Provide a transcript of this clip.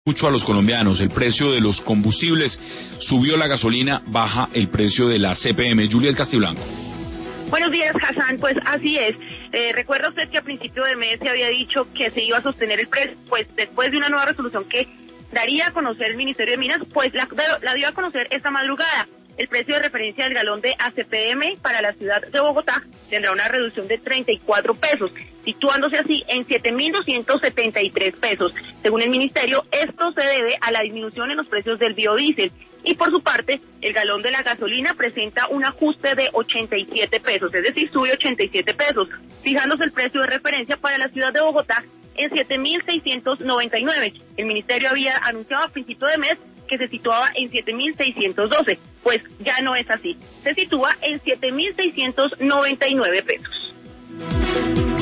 Mucho a los colombianos, el precio de los combustibles, subió la gasolina, baja el precio de la CPM. Juliet Castiblanco. Buenos días, Hassan, pues así es. Recuerda usted que a principio de mes se había dicho que se iba a sostener el precio, pues después de una nueva resolución que daría a conocer el Ministerio de Minas, pues la dio a conocer esta madrugada. El precio de referencia del galón de ACPM para la ciudad de Bogotá tendrá una reducción de 34 pesos, situándose así en 7.273 pesos. Según el ministerio, esto se debe a la disminución en los precios del biodiesel. Y por su parte, el galón de la gasolina presenta un ajuste de 87 pesos, es decir, sube 87 pesos, fijándose el precio de referencia para la ciudad de Bogotá en 7.699. El ministerio había anunciado a principio de mes que se situaba en 7.612, pues ya no es así, se sitúa en 7.699 pesos.